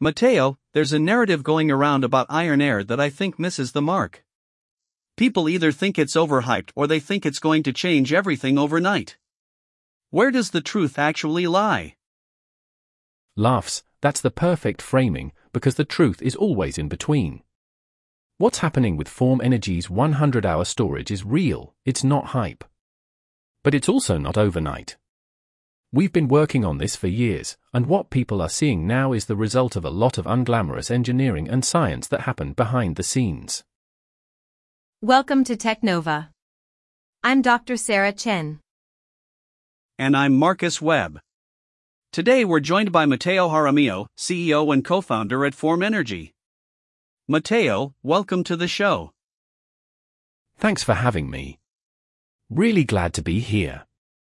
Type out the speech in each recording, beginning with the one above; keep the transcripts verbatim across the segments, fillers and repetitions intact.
Matteo, there's a narrative going around about Iron Air that I think misses the mark. People either think it's overhyped or they think it's going to change everything overnight. Where does the truth actually lie? Laughs, that's the perfect framing, because the truth is always in between. What's happening with Form Energy's one hundred hour storage is real, it's not hype. But it's also not overnight. We've been working on this for years, and what people are seeing now is the result of a lot of unglamorous engineering and science that happened behind the scenes. Welcome to Technova. I'm Doctor Sarah Chen. And I'm Marcus Webb. Today we're joined by Matteo Jaramillo, C E O and co-founder at Form Energy. Matteo, welcome to the show. Thanks for having me. Really glad to be here.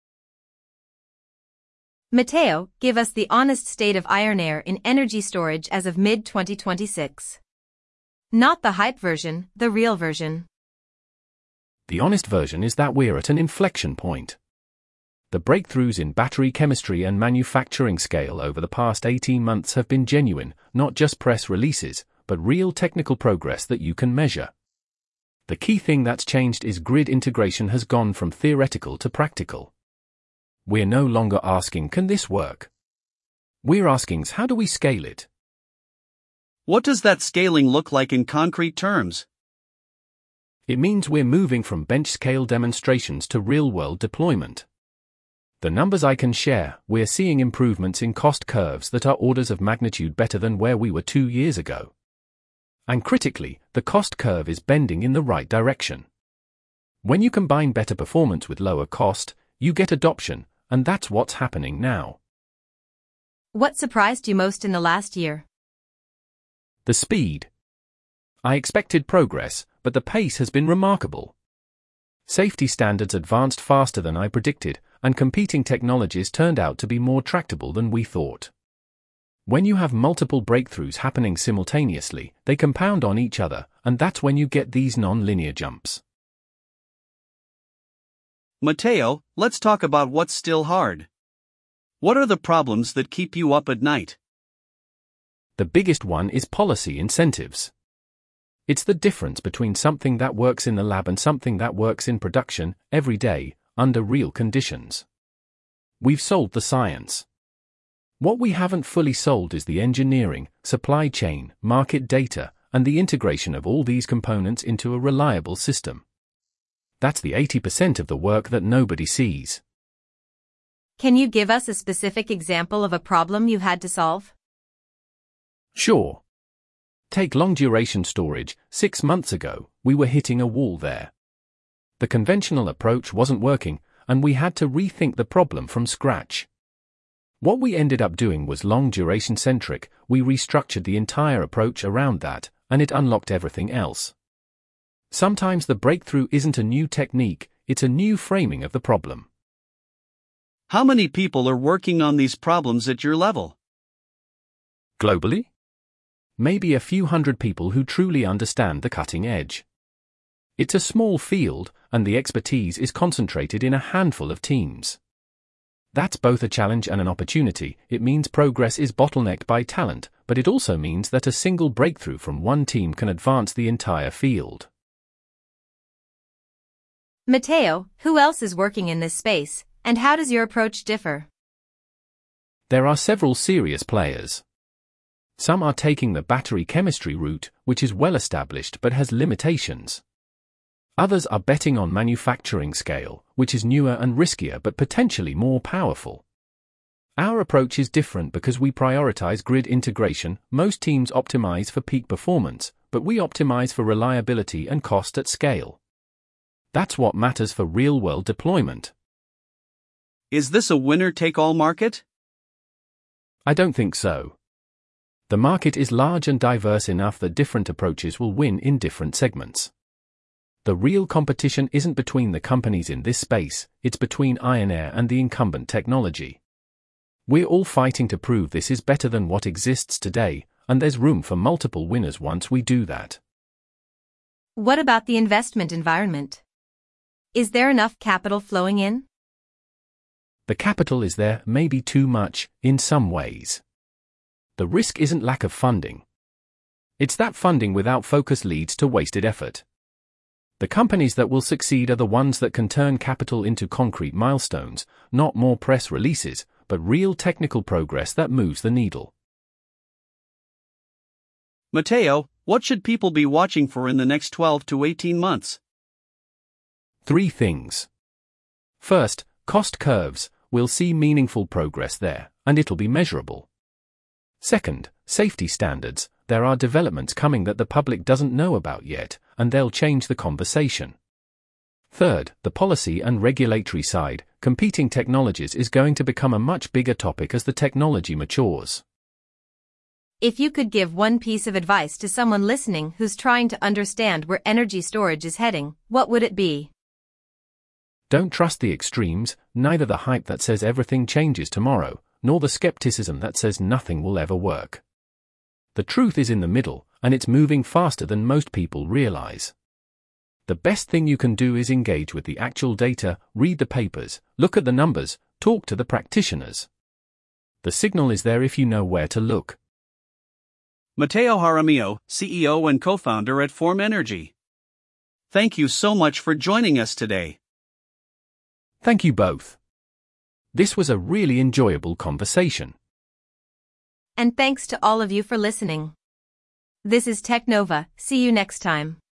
Matteo, give us the honest state of Iron Air in energy storage as of mid twenty twenty-six. Not the hype version, the real version. The honest version is that we're at an inflection point. The breakthroughs in battery chemistry and manufacturing scale over the past eighteen months have been genuine, not just press releases, but real technical progress that you can measure. The key thing that's changed is grid integration has gone from theoretical to practical. We're no longer asking, can this work? We're asking, how do we scale it? What does that scaling look like in concrete terms? It means we're moving from bench-scale demonstrations to real-world deployment. The numbers I can share, we're seeing improvements in cost curves that are orders of magnitude better than where we were two years ago. And critically, the cost curve is bending in the right direction. When you combine better performance with lower cost, you get adoption, and that's what's happening now. What surprised you most in the last year? The speed. I expected progress, but the pace has been remarkable. Safety standards advanced faster than I predicted, and competing technologies turned out to be more tractable than we thought. When you have multiple breakthroughs happening simultaneously, they compound on each other, and that's when you get these non-linear jumps. Matteo, let's talk about what's still hard. What are the problems that keep you up at night? The biggest one is policy incentives. It's the difference between something that works in the lab and something that works in production, every day, under real conditions. We've sold the science. What we haven't fully sold is the engineering, supply chain, market data, and the integration of all these components into a reliable system. That's the eighty percent of the work that nobody sees. Can you give us a specific example of a problem you had to solve? Sure. Take long-duration storage. Six months ago, we were hitting a wall there. The conventional approach wasn't working, and we had to rethink the problem from scratch. What we ended up doing was long-duration centric. We restructured the entire approach around that, and it unlocked everything else. Sometimes the breakthrough isn't a new technique, it's a new framing of the problem. How many people are working on these problems at your level? Globally? Maybe a few hundred people who truly understand the cutting edge. It's a small field, and the expertise is concentrated in a handful of teams. That's both a challenge and an opportunity. It means progress is bottlenecked by talent, but it also means that a single breakthrough from one team can advance the entire field. Matteo, who else is working in this space, and how does your approach differ? There are several serious players. Some are taking the battery chemistry route, which is well established but has limitations. Others are betting on manufacturing scale, which is newer and riskier but potentially more powerful. Our approach is different because we prioritize grid integration. Most teams optimize for peak performance, but we optimize for reliability and cost at scale. That's what matters for real-world deployment. Is this a winner-take-all market? I don't think so. The market is large and diverse enough that different approaches will win in different segments. The real competition isn't between the companies in this space, it's between Iron Air and the incumbent technology. We're all fighting to prove this is better than what exists today, and there's room for multiple winners once we do that. What about the investment environment? Is there enough capital flowing in? The capital is there, maybe too much, in some ways. The risk isn't lack of funding. It's that funding without focus leads to wasted effort. The companies that will succeed are the ones that can turn capital into concrete milestones, not more press releases, but real technical progress that moves the needle. Matteo, what should people be watching for in the next twelve to eighteen months? Three things. First, cost curves. We'll see meaningful progress there, and it'll be measurable. Second, safety standards. There are developments coming that the public doesn't know about yet, and they'll change the conversation. Third, the policy and regulatory side. Competing technologies is going to become a much bigger topic as the technology matures. If you could give one piece of advice to someone listening who's trying to understand where energy storage is heading, what would it be? Don't trust the extremes, neither the hype that says everything changes tomorrow, nor the skepticism that says nothing will ever work. The truth is in the middle, and it's moving faster than most people realize. The best thing you can do is engage with the actual data, read the papers, look at the numbers, talk to the practitioners. The signal is there if you know where to look. Matteo Jaramillo, C E O and co-founder at Form Energy. Thank you so much for joining us today. Thank you both. This was a really enjoyable conversation. And thanks to all of you for listening. This is Technova. See you next time.